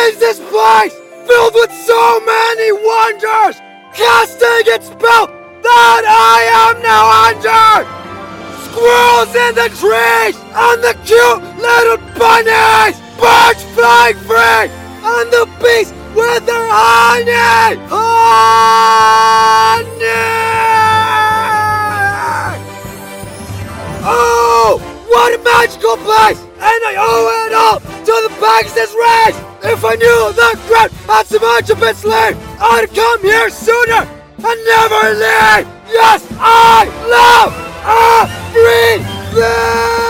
is this place filled with so many wonders, casting its spell that I am now under? Squirrels in the trees, and the cute little bunnies, birds flying free, and the bees with their honey! Oh, what a magical place! And I owe it all to the Pegasus race! If I knew the ground had so much of its leave, I'd come here sooner and never leave! Yes, I love everything!